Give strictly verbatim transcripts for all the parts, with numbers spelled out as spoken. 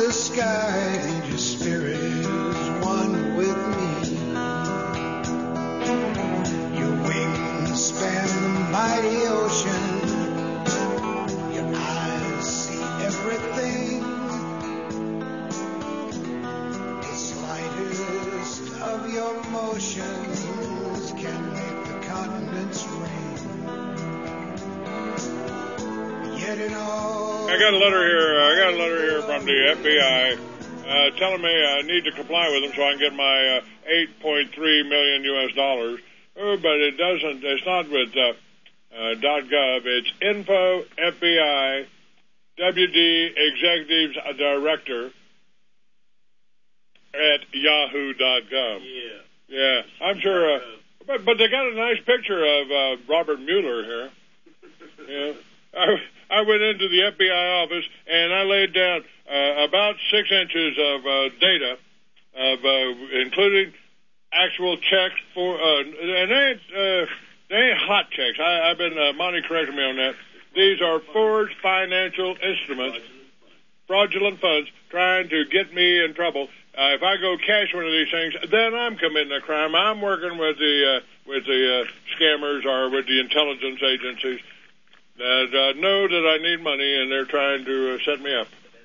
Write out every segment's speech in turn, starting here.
the sky, and your spirit is one with me. Your wings span the mighty ocean. Your eyes see everything. The slightest of your motions can make the continents ring. Yet in all I got a letter here. I got a letter here from the F B I uh, telling me I need to comply with them so I can get my uh, eight point three million U S dollars. Oh, but it doesn't. It's not with uh, uh, .gov. It's info F B I W D executives director at yahoo dot gov. Yeah. Yeah, I'm sure. Uh, but but they got a nice picture of uh, Robert Mueller here. Yeah. I, I went into the F B I office and I laid down uh, about six inches of uh, data, of uh, including actual checks for, uh, and they ain't, uh, they ain't hot checks. I, I've been, uh, Monty corrected me on that. These are forged financial instruments, fraudulent funds, trying to get me in trouble. Uh, if I go cash one of these things, then I'm committing a crime. I'm working with the uh, with the uh, scammers or with the intelligence agencies that uh, know that I need money, and they're trying to uh, set me up.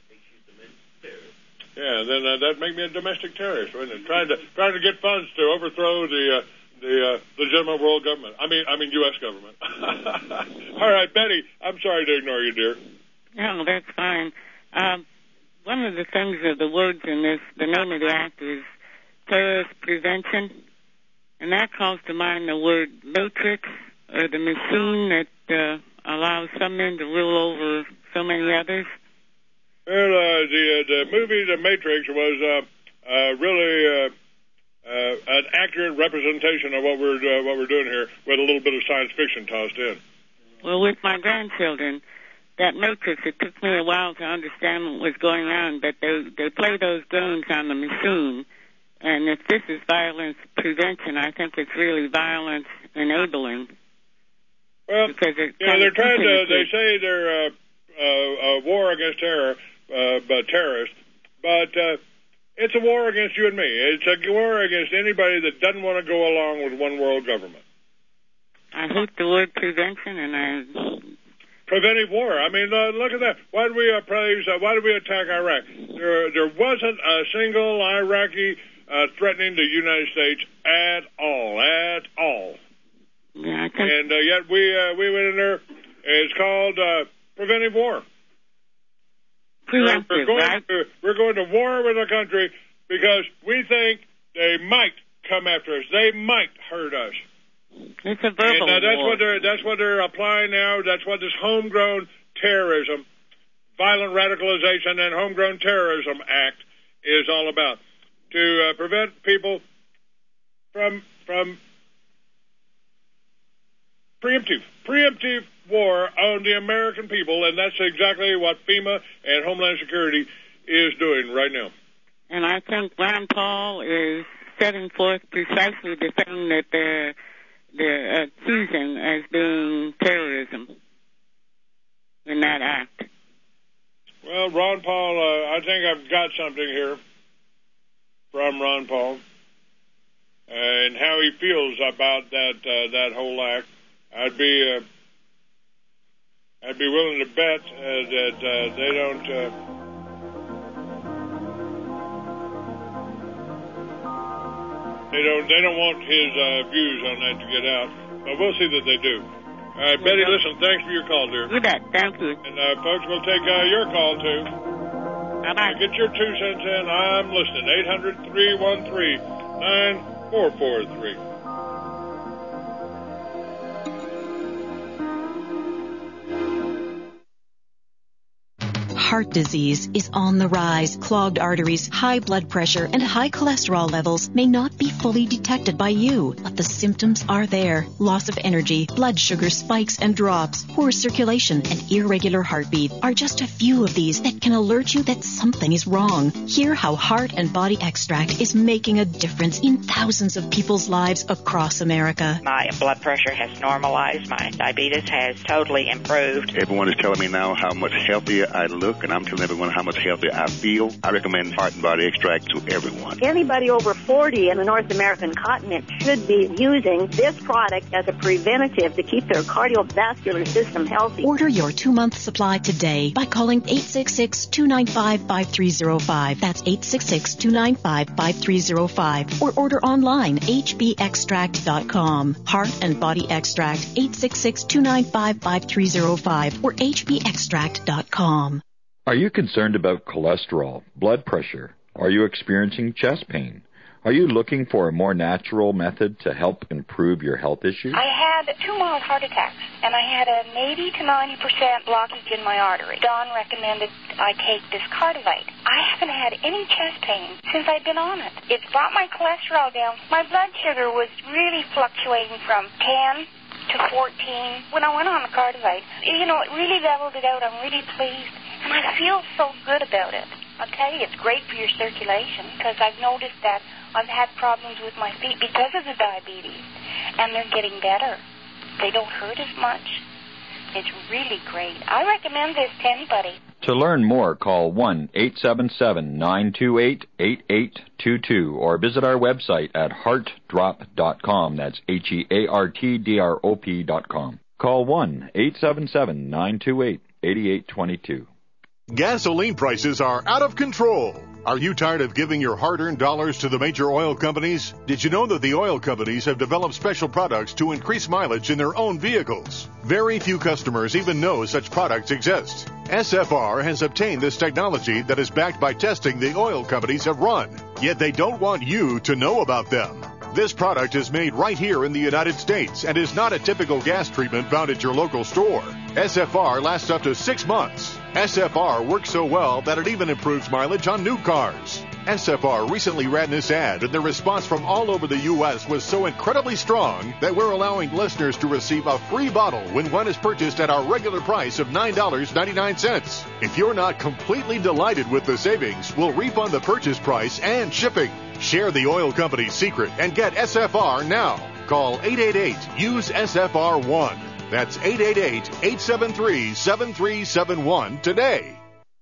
Yeah, then uh, that make me a domestic terrorist, wouldn't it? Trying to trying to get funds to overthrow the uh, the uh, legitimate world government. I mean, I mean U S government. All right, Betty, I'm sorry to ignore you, dear. No, that's fine. Um, one of the things of the words in this, the name of the act is terrorist prevention, and that calls to mind the word matrix, or the machine that uh, allows some men to rule over so many others. Well, uh, the uh, the movie The Matrix was uh, uh, really uh, uh, an accurate representation of what we're uh, what we're doing here, with a little bit of science fiction tossed in. Well, with my grandchildren, that Matrix, it took me a while to understand what was going on, but they they play those drones on the machine, and if this is violence prevention, I think it's really violence enabling. Well, because it you know, they're trying to, they say they're uh, uh, a war against terror, uh, but terrorists, but uh, it's a war against you and me. It's a war against anybody that doesn't want to go along with one world government. I hate the word prevention, and I... Preventive war. I mean, uh, look at that. Why did we uh, praise, uh, why did we attack Iraq? There, there wasn't a single Iraqi uh, threatening the United States at all, at all. Yeah, I think... And uh, yet we uh, we went in there. It's called uh, preventive war. Preventive, we're, going right? to, we're going to war with a country because we think they might come after us. They might hurt us. It's a verbal and uh, that's war. what they're that's what they're applying now. That's what this homegrown terrorism, violent radicalization, and homegrown terrorism act is all about, to uh, prevent people from from. Preemptive, preemptive war on the American people, and that's exactly what FEMA and Homeland Security is doing right now. And I think Ron Paul is setting forth precisely the thing that they're, they're accusing as being terrorism in that act. Well, Ron Paul, uh, I think I've got something here from Ron Paul and how he feels about that uh, that whole act. I'd be uh, I'd be willing to bet uh, that uh, they don't uh, they don't they don't want his uh, views on that to get out, but we'll see that they do. All right, Betty, listen, thanks for your call, dear. You bet, thank you. And uh, folks, we'll take uh, your call too. Bye-bye. Get your two cents in. I'm listening. eight hundred, three one three, nine four four three. Heart disease is on the rise. Clogged arteries, high blood pressure, and high cholesterol levels may not be fully detected by you, but the symptoms are there. Loss of energy, blood sugar spikes and drops, poor circulation, and irregular heartbeat are just a few of these that can alert you that something is wrong. Hear how Heart and Body Extract is making a difference in thousands of people's lives across America. My blood pressure has normalized. My diabetes has totally improved. Everyone is telling me now how much healthier I look. book, and I'm telling everyone how much healthier I feel. I recommend Heart and Body Extract to everyone. Anybody over forty in the North American continent should be using this product as a preventative to keep their cardiovascular system healthy. Order your two-month supply today by calling eight six six, two nine five, five three zero five. That's eight six six, two nine five, five three zero five. Or order online, h b extract dot com. Heart and Body Extract, eight six six, two nine five, five three zero five or h b extract dot com. Are you concerned about cholesterol, blood pressure? Are you experiencing chest pain? Are you looking for a more natural method to help improve your health issues? I had two mild heart attacks, and I had an eighty to ninety percent blockage in my artery. Don recommended I take this Cardivite. I haven't had any chest pain since I've been on it. It's brought my cholesterol down. My blood sugar was really fluctuating from ten to fourteen. When I went on the Cardivite, you know, it really leveled it out. I'm really pleased, and I feel so good about it. I'll tell you, it's great for your circulation, because I've noticed that I've had problems with my feet because of the diabetes, and they're getting better. They don't hurt as much. It's really great. I recommend this to anybody. To learn more, call one eight seven seven, nine two eight, eight eight two two or visit our website at heart drop dot com. That's H E A R T D R O P dot com. Call one eight seven seven, nine two eight, eight eight two two. Gasoline prices are out of control. Are you tired of giving your hard-earned dollars to the major oil companies? Did you know that the oil companies have developed special products to increase mileage in their own vehicles? Very few customers even know such products exist. S F R has obtained this technology that is backed by testing the oil companies have run, yet they don't want you to know about them. This product is made right here in the United States and is not a typical gas treatment found at your local store. S F R lasts up to six months. S F R works so well that it even improves mileage on new cars. S F R recently ran this ad, and the response from all over the U S was so incredibly strong that we're allowing listeners to receive a free bottle when one is purchased at our regular price of nine dollars and ninety-nine cents. If you're not completely delighted with the savings, we'll refund the purchase price and shipping. Share the oil company's secret and get S F R now. Call eight eight eight, use S F R one. That's eight eight eight, eight seven three, seven three seven one today.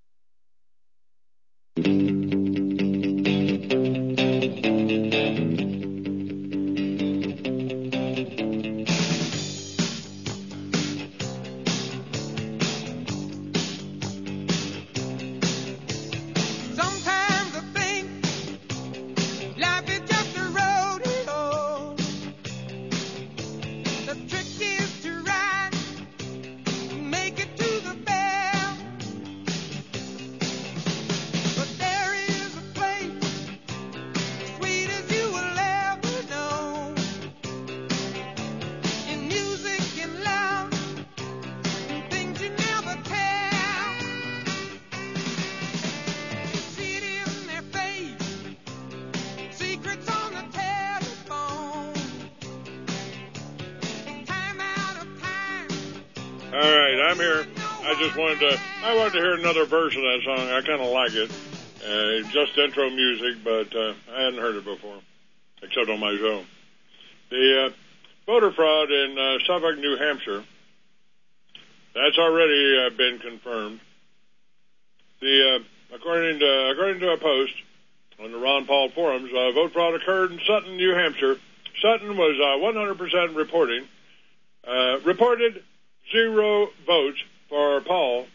Wanted to, I wanted to hear another verse of that song. I kind of like it. Uh, just intro music, but uh, I hadn't heard it before, except on my show. The uh, voter fraud in uh, Suffolk, New Hampshire, that's already uh, been confirmed. The uh, according to according to a post on the Ron Paul forums, uh, vote fraud occurred in Sutton, New Hampshire. Sutton was uh, one hundred percent reporting uh, reported zero votes for Paul,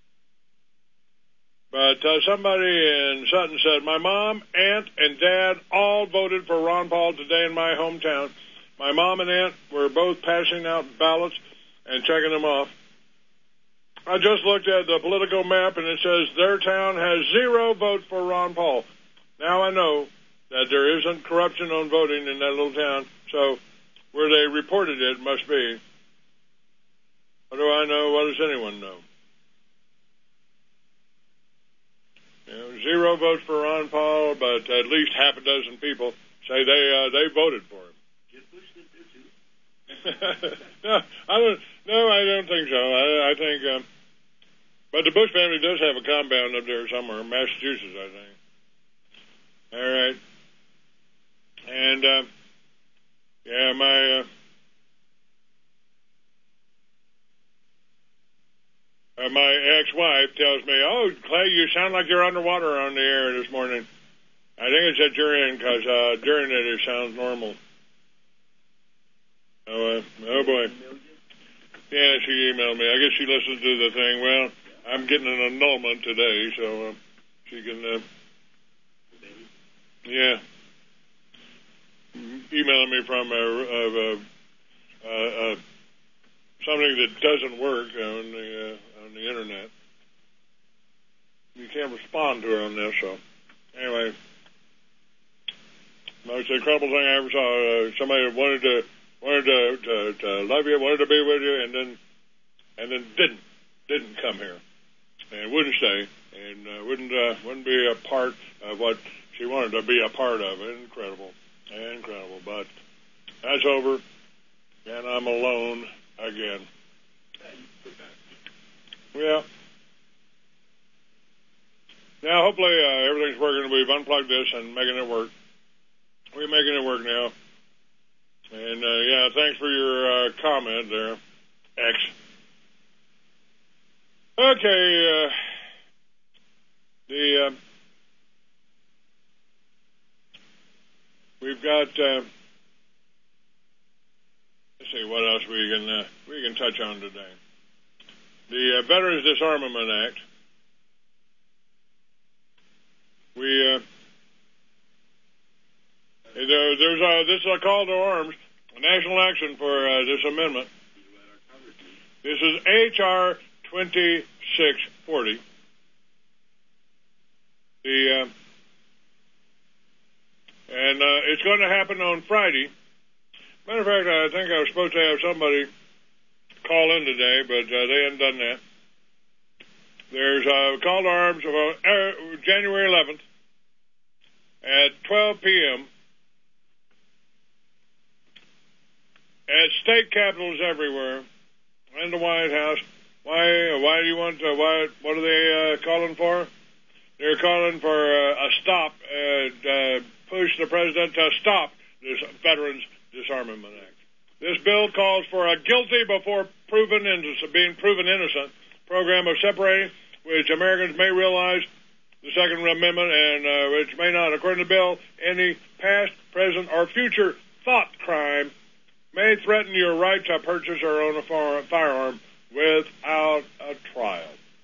but uh, somebody in Sutton said, my mom, aunt, and dad all voted for Ron Paul today in my hometown. My mom and aunt were both passing out ballots and checking them off. I just looked at the political map, and it says their town has zero votes for Ron Paul. Now I know that there isn't corruption on voting in that little town, so where they reported it must be. What do I know? What does anyone know? You know, zero votes for Ron Paul, but at least half a dozen people say they uh, they voted for him. no, I don't. No, I don't think so. I, I think, um, but the Bush family does have a compound up there somewhere, Massachusetts, I think. All right, and uh, yeah, my. Uh, uh, my ex-wife tells me, "Oh, Clay, you sound like you're underwater on the air this morning." I think it's at your end because uh, during it it sounds normal. Oh, uh, oh boy. Yeah, she emailed me. I guess she listened to the thing. Well, I'm getting an annulment today, so uh, she can, uh, yeah, emailing me from a, a, a, a, something that doesn't work on the uh, on the internet. You can't respond to her on this, so anyway. Most incredible thing I ever saw. Uh, somebody that wanted to wanted to, to, to love you, wanted to be with you, and then and then didn't didn't come here, and wouldn't stay, and uh, wouldn't uh, wouldn't be a part of what she wanted to be a part of. Incredible, incredible. But that's over, and I'm alone again. Yeah. Now, hopefully, uh, everything's working. We've unplugged this and making it work. We're making it work now. And, uh, yeah, thanks for your uh, comment there, X. Okay, uh, the, uh, we've got, uh, let's see what else we can, uh, we can touch on today. The uh, Veterans Disarmament Act. We, uh, There, there's a, this is a call to arms, a national action for uh, this amendment. This is H R twenty-six forty. The uh, and uh, it's going to happen on Friday. Matter of fact, I think I was supposed to have somebody call in today, but uh, they haven't done that. There's a call to arms of uh, January eleventh at twelve p.m. at state capitals everywhere, and the White House. Why? Why do you want to? Why? What are they uh, calling for? They're calling for uh, a stop, uh, uh, push the president to stop this Veterans Disarmament Act. This bill calls for a guilty before proven innocent, being proven innocent program of separating, which Americans may realize the Second Amendment and uh, which may not. According to the bill, any past, present, or future thought crime may threaten your right to purchase or own a firearm without a trial.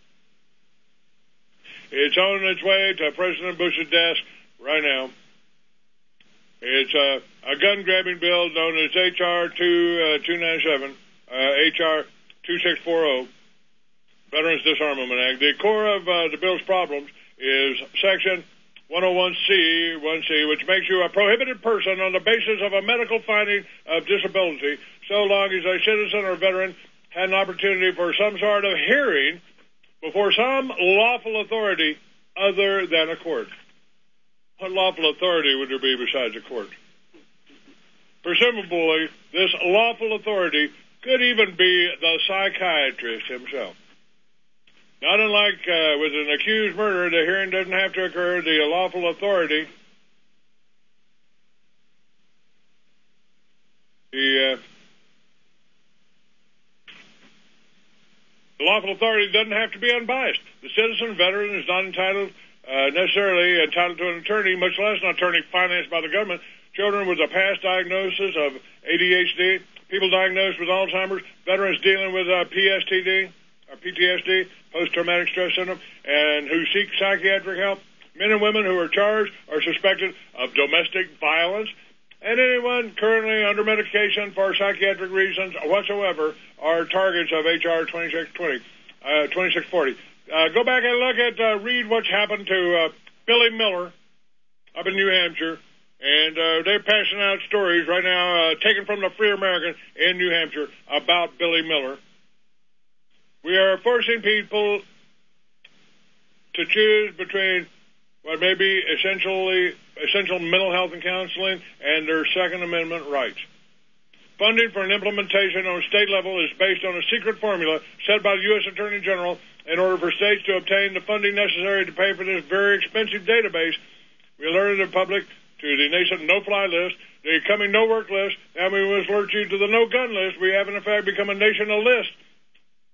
It's on its way to President Bush's desk right now. It's a, a gun-grabbing bill known as H R two ninety-seven, uh, H R twenty-six forty, Veterans Disarmament Act. The core of uh, the bill's problems is Section one oh one C, one C, which makes you a prohibited person on the basis of a medical finding of disability, so long as a citizen or veteran had an opportunity for some sort of hearing before some lawful authority other than a court. What lawful authority would there be besides a court? Presumably, this lawful authority could even be the psychiatrist himself. Not unlike uh, with an accused murderer, the hearing doesn't have to occur. The lawful authority, the, uh, the lawful authority doesn't have to be unbiased. The citizen veteran is not entitled, uh, necessarily entitled to an attorney, much less an attorney financed by the government. Children with a past diagnosis of A D H D, people diagnosed with Alzheimer's, veterans dealing with uh, P S T D, or P T S D, post-traumatic stress syndrome, and who seek psychiatric help, men and women who are charged or suspected of domestic violence, and anyone currently under medication for psychiatric reasons whatsoever are targets of H R twenty-six twenty, uh, twenty-six forty. Uh, go back and look at, uh, read what's happened to uh, Billy Miller up in New Hampshire, and uh, they're passing out stories right now, uh, taken from the Free American in New Hampshire, about Billy Miller. We are forcing people to choose between what may be essentially essential mental health and counseling and their Second Amendment rights. Funding for an implementation on a state level is based on a secret formula set by the U S Attorney General in order for states to obtain the funding necessary to pay for this very expensive database. We alerted the public to the nascent no-fly list, the coming no-work list, and we must alert you to the no-gun list. We have, in effect, become a nation of list.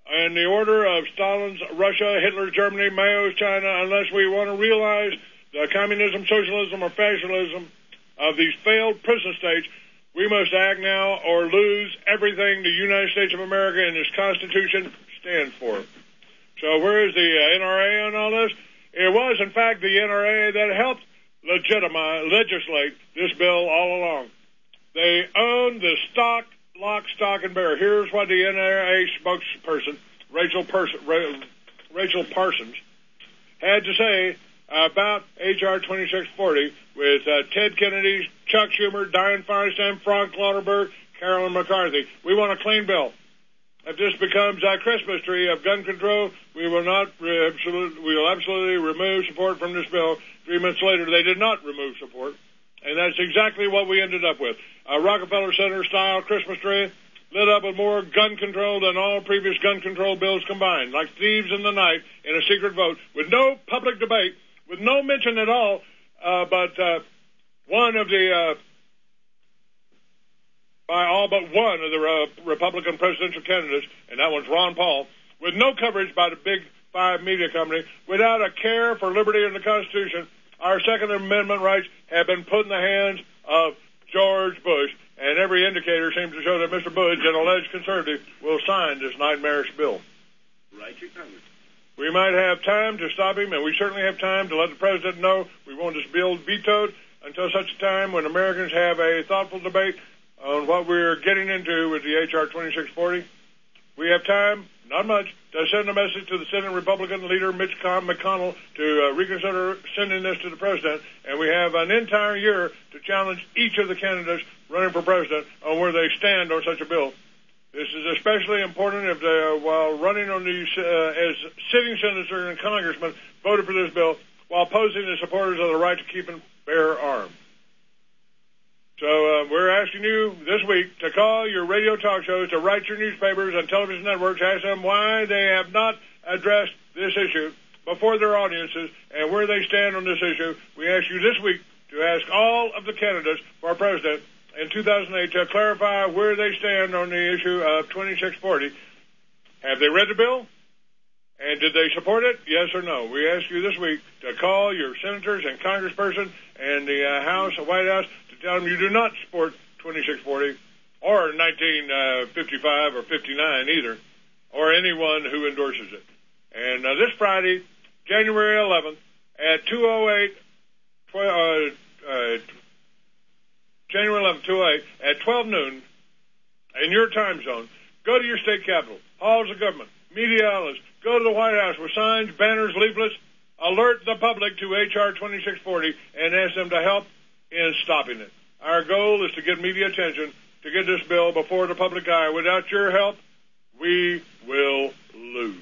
in the order of Stalin's Russia, Hitler's Germany, Mao's China, unless we want to realize the communism, socialism, or fascism of these failed prison states. We must act now or lose everything the United States of America and its Constitution stands for. So where is the uh, N R A on all this? It was, in fact, the N R A that helped legitimize, legislate this bill all along. They own the stock, lock, stock, and barrel. Here's what the N R A spokesperson, Rachel, Pers- Rachel Parsons, had to say about H R twenty-six forty with uh, Ted Kennedy, Chuck Schumer, Dianne Feinstein, Frank Lauterbach, Carolyn McCarthy. We want a clean bill. If this becomes a Christmas tree of gun control, we will not re- absolute, we will absolutely remove support from this bill. Three months later, they did not remove support, and that's exactly what we ended up with. A Rockefeller Center-style Christmas tree lit up with more gun control than all previous gun control bills combined, like thieves in the night in a secret vote, with no public debate, with no mention at all, uh, but uh, one of the... Uh, by all but one of the uh, Republican presidential candidates, and that one's Ron Paul, with no coverage by the big five media company, without a care for liberty and the Constitution, our Second Amendment rights have been put in the hands of George Bush, and every indicator seems to show that Mister Bush, an alleged conservative, will sign this nightmarish bill. Right, your Congress. We might have time to stop him, and we certainly have time to let the president know we want this bill vetoed until such a time when Americans have a thoughtful debate on what we're getting into with the H R twenty-six forty. We have time, not much, to send a message to the Senate Republican leader Mitch McConnell to uh, reconsider sending this to the president, and we have an entire year to challenge each of the candidates running for president on where they stand on such a bill. This is especially important if they, uh, while running on these uh, as sitting senators and congressmen, voted for this bill while opposing the supporters of the right to keep and bear arms. So uh, we're asking you this week to call your radio talk shows, to write your newspapers and television networks, ask them why they have not addressed this issue before their audiences and where they stand on this issue. We ask you this week to ask all of the candidates for president in two thousand eight to clarify where they stand on the issue of twenty-six forty. Have they read the bill? And did they support it? Yes or no? We ask you this week to call your senators and congressperson and the uh, House, the White House, to tell them you do not support twenty-six forty or nineteen fifty-five or fifty-nine either, or anyone who endorses it. And uh, this Friday, January eleventh, at two oh eight, uh, uh, January eleventh, two oh eight, at twelve noon, in your time zone, go to your state capitol, halls of government, media outlets, go to the White House with signs, banners, leaflets, alert the public to H R twenty-six forty and ask them to help in stopping it. Our goal is to get media attention to get this bill before the public eye. Without your help, we will lose.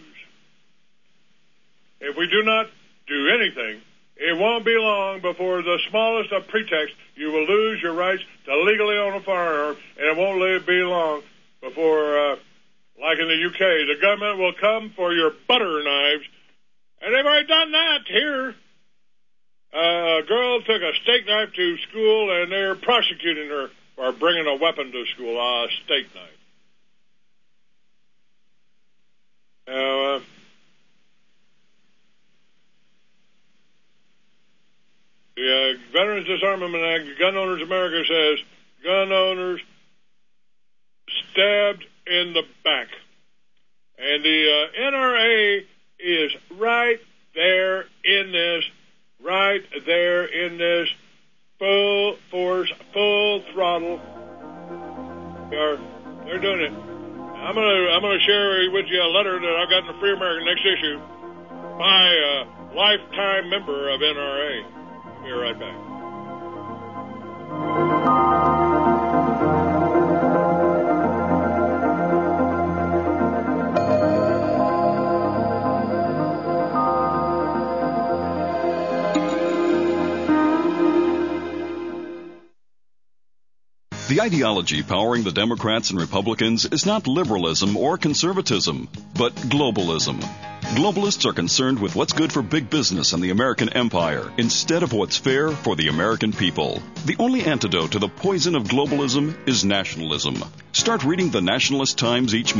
If we do not do anything, it won't be long before the smallest of pretexts you will lose your rights to legally own a firearm, and it won't be long before, uh, like in the U K, the government will come for your butter knives. And they've already done that here. Uh, a girl took a steak knife to school, and they're prosecuting her for bringing a weapon to school, a steak knife. Now, uh, the uh, Veterans Disarmament Act, Gun Owners America says, gun owners stabbed in the back. And the uh, N R A is right there in this, right there in this, full force, full throttle. They are, they're doing it. I'm gonna, I'm gonna share with you a letter that I got in the Free American next issue by a lifetime member of N R A. I'll be right back. The ideology powering the Democrats and Republicans is not liberalism or conservatism, but globalism. Globalists are concerned with what's good for big business and the American empire instead of what's fair for the American people. The only antidote to the poison of globalism is nationalism. Start reading the Nationalist Times each month. The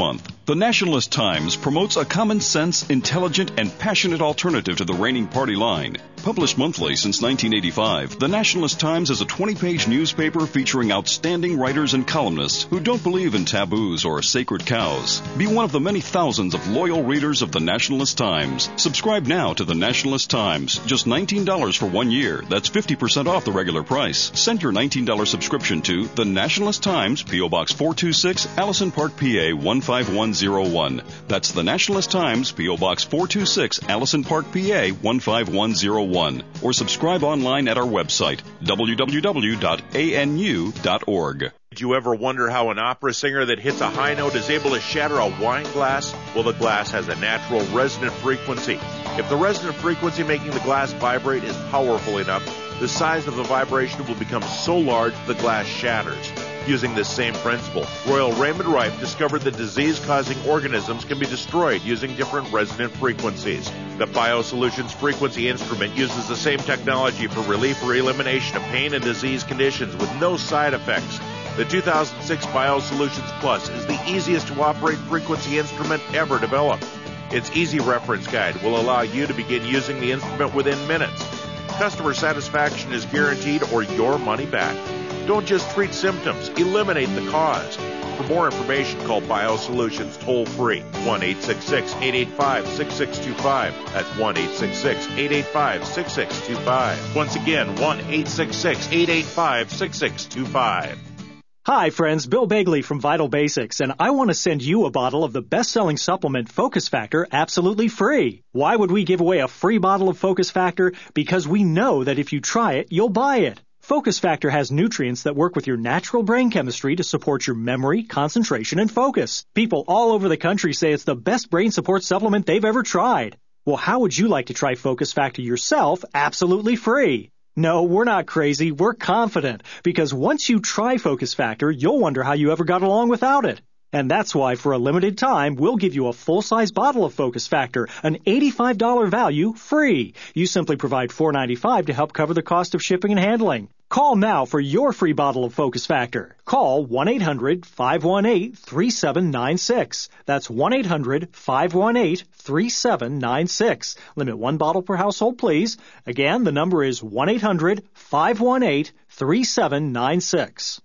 The Nationalist Times promotes a common sense, intelligent, and passionate alternative to the reigning party line. Published monthly since nineteen eighty-five, The Nationalist Times is a twenty-page newspaper featuring outstanding writers and columnists who don't believe in taboos or sacred cows. Be one of the many thousands of loyal readers of The Nationalist Times. Subscribe now to The Nationalist Times. Just nineteen dollars for one year. That's fifty percent off the regular price. Send your nineteen dollars subscription to The Nationalist Times, P O. Box four two six, Allison Park, P A one five one zero one. That's The Nationalist Times, P O. Box four two six, Allison Park, P A one five one zero one. Or subscribe online at our website, w w w dot a n u dot org. Did you ever wonder how an opera singer that hits a high note is able to shatter a wine glass? Well, the glass has a natural resonant frequency. If the resonant frequency making the glass vibrate is powerful enough, the size of the vibration will become so large the glass shatters. Using this same principle, Royal Raymond Rife discovered that disease-causing organisms can be destroyed using different resonant frequencies. The BioSolutions frequency instrument uses the same technology for relief or elimination of pain and disease conditions with no side effects. The two thousand six BioSolutions Plus is the easiest to operate frequency instrument ever developed. Its easy reference guide will allow you to begin using the instrument within minutes. Customer satisfaction is guaranteed or your money back. Don't just treat symptoms, eliminate the cause. For more information, call BioSolutions toll-free, one eight six six, eight eight five, six six two five. That's one eight six six, eight eight five, six six two five. Once again, one eight six six, eight eight five, six six two five. Hi, friends. Bill Bagley from Vital Basics, and I want to send you a bottle of the best-selling supplement Focus Factor absolutely free. Why would we give away a free bottle of Focus Factor? Because we know that if you try it, you'll buy it. Focus Factor has nutrients that work with your natural brain chemistry to support your memory, concentration, and focus. People all over the country say it's the best brain support supplement they've ever tried. Well, how would you like to try Focus Factor yourself absolutely free? No, we're not crazy. We're confident. Because once you try Focus Factor, you'll wonder how you ever got along without it. And that's why, for a limited time, we'll give you a full-size bottle of Focus Factor, an eighty-five dollars value, free. You simply provide four dollars and ninety-five cents to help cover the cost of shipping and handling. Call now for your free bottle of Focus Factor. Call one eight hundred, five one eight, three seven nine six. That's one eight hundred, five one eight, three seven nine six. Limit one bottle per household, please. Again, the number is one eight hundred, five one eight, three seven nine six.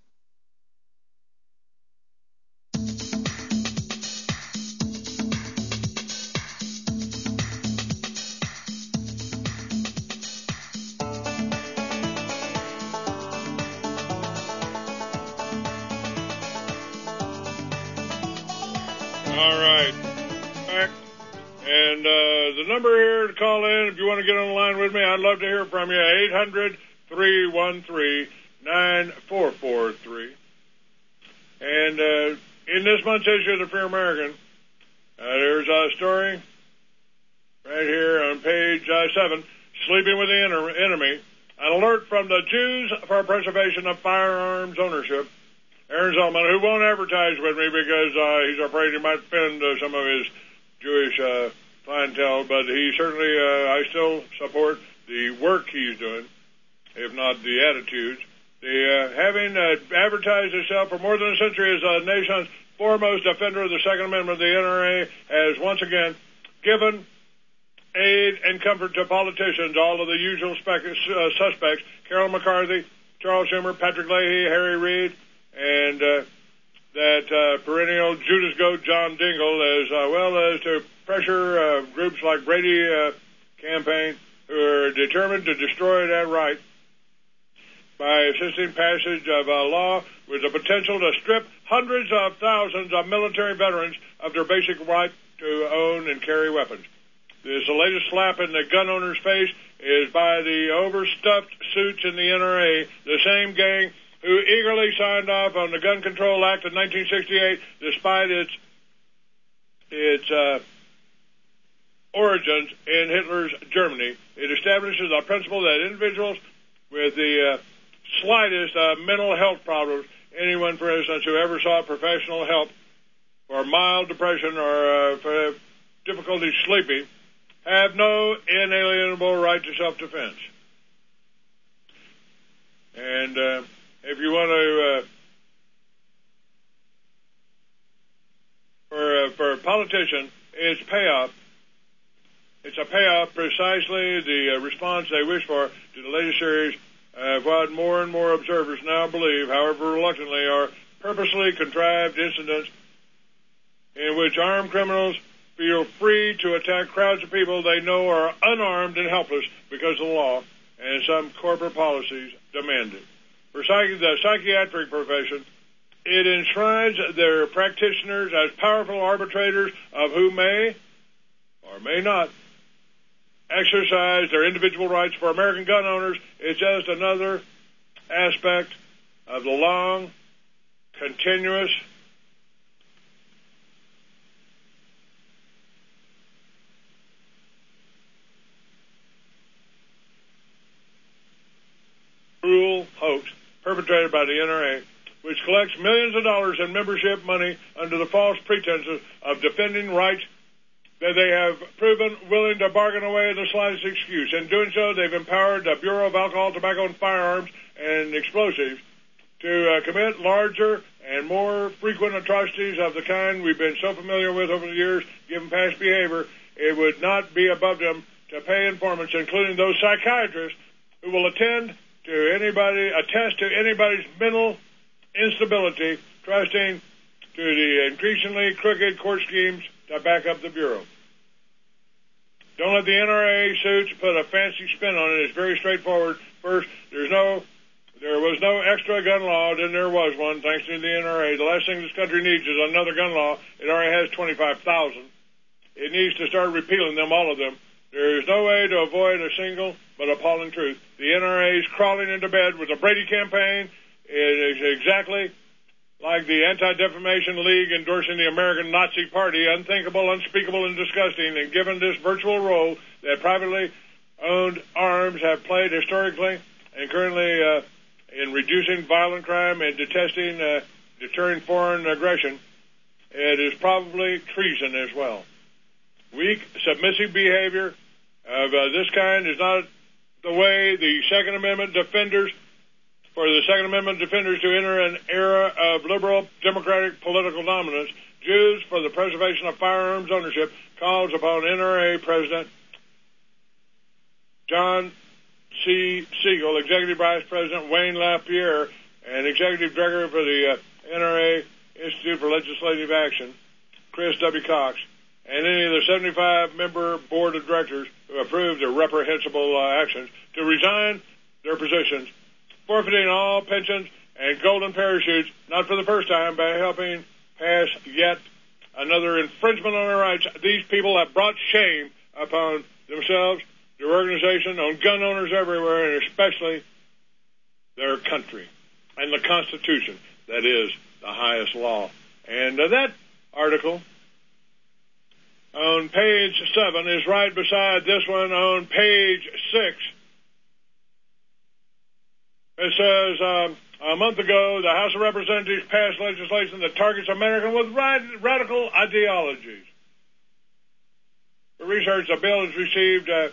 All right. Back. And uh, the number here to call in, if you want to get on the line with me, I'd love to hear from you, eight hundred, three one three, nine four four three. And uh, in this month's issue of the Free American, uh, there's a story right here on page uh, seven, Sleeping with the Enter- Enemy, an alert from the Jews for preservation of firearms ownership. Aaron Zellman, who won't advertise with me because uh, he's afraid he might offend uh, some of his Jewish uh, clientele, but he certainly, uh, I still support the work he's doing, if not the attitudes. The, uh, having uh, advertised itself for more than a century as a nation's foremost defender of the Second Amendment, the N R A has once again given aid and comfort to politicians, all of the usual spec- uh, suspects, Carol McCarthy, Charles Schumer, Patrick Leahy, Harry Reid, and uh, that uh, perennial Judas goat John Dingell, as uh, well as to pressure uh, groups like Brady uh, Campaign, who are determined to destroy that right by assisting passage of a law with the potential to strip hundreds of thousands of military veterans of their basic right to own and carry weapons. This the latest slap in the gun owner's face is by the overstuffed suits in the N R A, the same gang who eagerly signed off on the Gun Control Act of nineteen sixty-eight despite its its uh, origins in Hitler's Germany. It establishes a principle that individuals with the uh, slightest uh, mental health problems, anyone, for instance, who ever sought professional help for mild depression or uh, for difficulty sleeping, have no inalienable right to self-defense. And uh, if you want to, uh, for uh, for a politician is payoff. It's a payoff precisely the uh, response they wish for to the latest series of what more and more observers now believe, however reluctantly, are purposely contrived incidents in which armed criminals feel free to attack crowds of people they know are unarmed and helpless because of the law and some corporate policies demand it. For psych- the psychiatric profession, it enshrines their practitioners as powerful arbitrators of who may or may not exercise their individual rights. For American gun owners, it's just another aspect of the long, continuous cruel hoax perpetrated by the N R A, which collects millions of dollars in membership money under the false pretenses of defending rights that they have proven willing to bargain away the slightest excuse. In doing so, they've empowered the Bureau of Alcohol, Tobacco, and Firearms and Explosives to uh, commit larger and more frequent atrocities of the kind we've been so familiar with over the years. Given past behavior, it would not be above them to pay informants, including those psychiatrists who will attend to anybody, attest to anybody's mental instability, trusting to the increasingly crooked court schemes to back up the Bureau. Don't let the N R A suits put a fancy spin on it. It's very straightforward. First, there's no, there was no extra gun law, then there was one, thanks to the N R A. The last thing this country needs is another gun law. It already has twenty-five thousand. It needs to start repealing them, all of them. There is no way to avoid a single but appalling truth. The N R A is crawling into bed with the Brady campaign. It is exactly like the Anti-Defamation League endorsing the American Nazi Party, unthinkable, unspeakable, and disgusting. And given this virtual role that privately owned arms have played historically and currently uh, in reducing violent crime and detesting, uh, deterring foreign aggression, it is probably treason as well. Weak, submissive behavior of uh, this kind is not the way the Second Amendment defenders, for the Second Amendment defenders to enter an era of liberal democratic political dominance. Jews for the preservation of firearms ownership calls upon N R A President John C. Siegel, Executive Vice President Wayne LaPierre, and Executive Director for the uh, N R A Institute for Legislative Action, Chris W. Cox, and any of the seventy-five member board of directors who approved the reprehensible uh, actions to resign their positions, forfeiting all pensions and golden parachutes, not for the first time, by helping pass yet another infringement on their rights. These people have brought shame upon themselves, their organization, on gun owners everywhere, and especially their country and the Constitution, that is the highest law. And uh, that article on page seven is right beside this one on page six. It says, um, a month ago, the House of Representatives passed legislation that targets Americans with rad- radical ideologies. For research, the bill has received uh,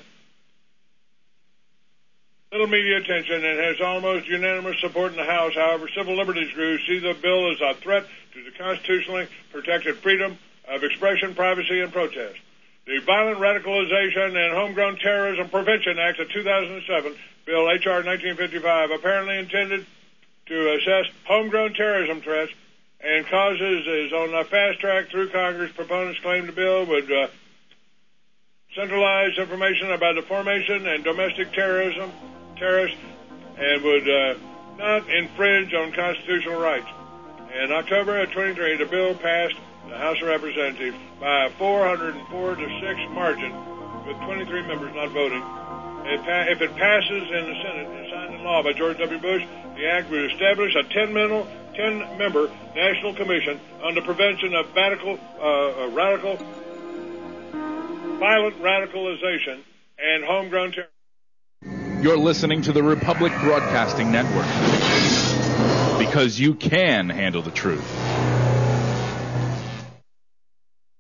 little media attention and has almost unanimous support in the House. However, civil liberties groups see the bill as a threat to the constitutionally protected freedom of expression, privacy, and protest. The Violent Radicalization and Homegrown Terrorism Prevention Act of two thousand seven, Bill H R nineteen fifty-five, apparently intended to assess homegrown terrorism threats and causes, is on a fast track through Congress. Proponents claim the bill would uh, centralize information about the formation and domestic terrorism, terrorists, and would uh, not infringe on constitutional rights. In October of twenty-three, the bill passed the House of Representatives by a four hundred four to six margin, with twenty-three members not voting. If it passes in the Senate and signed into law by George W. Bush, the act would establish a ten-member national commission on the prevention of radical, uh, radical, violent radicalization and homegrown terrorism. You're listening to the Republic Broadcasting Network, because you can handle the truth.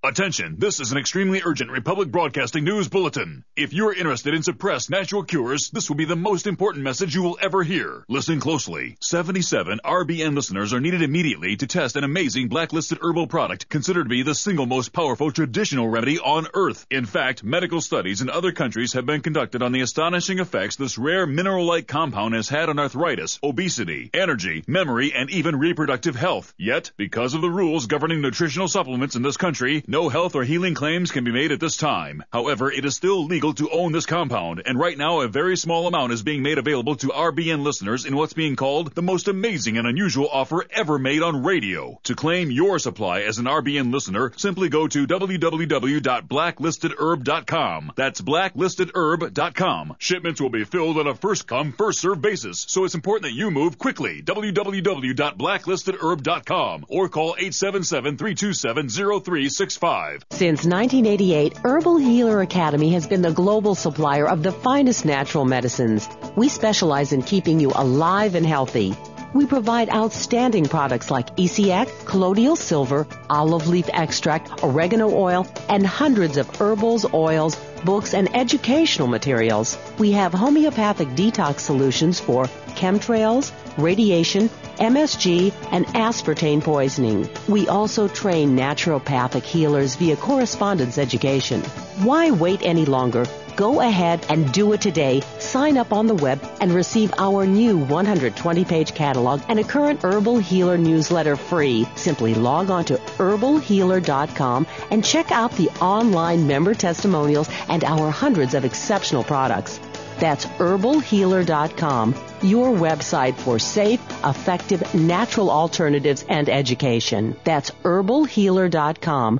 Attention, this is an extremely urgent Republic Broadcasting News Bulletin. If you're interested in suppressed natural cures, this will be the most important message you will ever hear. Listen closely. seventy-seven R B N listeners are needed immediately to test an amazing blacklisted herbal product considered to be the single most powerful traditional remedy on Earth. In fact, medical studies in other countries have been conducted on the astonishing effects this rare mineral-like compound has had on arthritis, obesity, energy, memory, and even reproductive health. Yet, because of the rules governing nutritional supplements in this country, no health or healing claims can be made at this time. However, it is still legal to own this compound, and right now a very small amount is being made available to R B N listeners in what's being called the most amazing and unusual offer ever made on radio. To claim your supply as an R B N listener, simply go to w w w dot blacklisted herb dot com. That's blacklisted herb dot com. Shipments will be filled on a first-come, first-served basis, so it's important that you move quickly. w w w dot blacklisted herb dot com or call eight seven seven, three two seven, zero three six five. Since nineteen eighty-eight, Herbal Healer Academy has been the global supplier of the finest natural medicines. We specialize in keeping you alive and healthy. We provide outstanding products like E C X, colloidal silver, olive leaf extract, oregano oil, and hundreds of herbals, oils, books, and educational materials. We have homeopathic detox solutions for chemtrails, radiation, M S G, and aspartame poisoning. We also train naturopathic healers via correspondence education. Why wait any longer? Go ahead and do it today. Sign up on the web and receive our new one hundred twenty page catalog and a current Herbal Healer newsletter free. Simply log on to herbal healer dot com and check out the online member testimonials and our hundreds of exceptional products. That's herbal healer dot com, your website for safe, effective, natural alternatives and education. That's herbal healer dot com.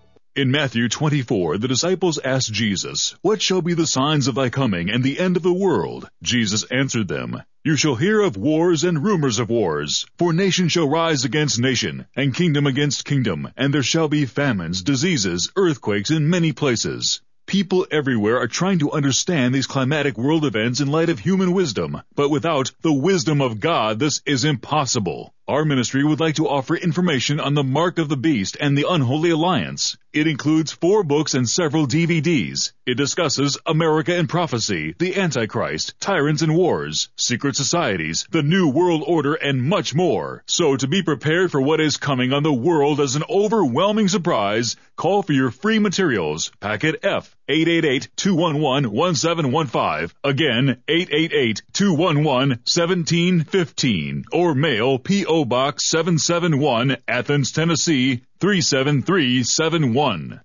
In Matthew twenty-four, the disciples asked Jesus, "What shall be the signs of thy coming and the end of the world?" Jesus answered them, "You shall hear of wars and rumors of wars. For nation shall rise against nation, and kingdom against kingdom, and there shall be famines, diseases, earthquakes in many places." People everywhere are trying to understand these climatic world events in light of human wisdom, but without the wisdom of God, this is impossible. Our ministry would like to offer information on the Mark of the Beast and the Unholy Alliance. It includes four books and several D V Ds. It discusses America and Prophecy, the Antichrist, Tyrants and Wars, Secret Societies, the New World Order, and much more. So to be prepared for what is coming on the world as an overwhelming surprise, call for your free materials. Packet F, eight eight eight, two one one, one seven one five. Again, eight eight eight, two one one, one seven one five. Or mail P O Box seven seven one, Athens, Tennessee, three seven three seven one.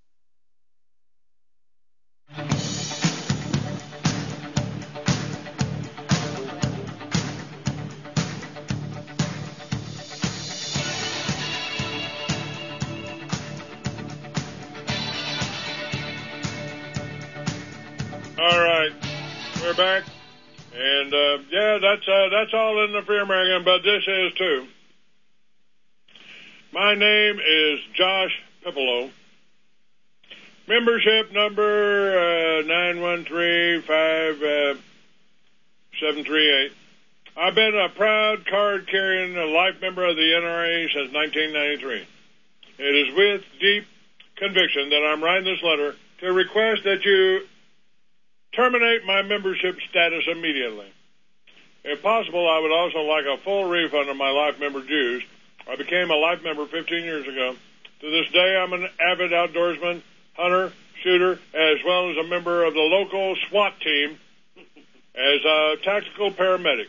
All right, we're back, and uh, yeah, that's uh, that's all in the Free American, but this is too. My name is Josh Pipolo. Membership number uh, nine one three, five seven three eight. I've been a proud card-carrying life member of the N R A since nineteen ninety-three. It is with deep conviction that I'm writing this letter to request that you terminate my membership status immediately. If possible, I would also like a full refund of my life member dues. I became a life member fifteen years ago. To this day, I'm an avid outdoorsman, hunter, shooter, as well as a member of the local SWAT team as a tactical paramedic.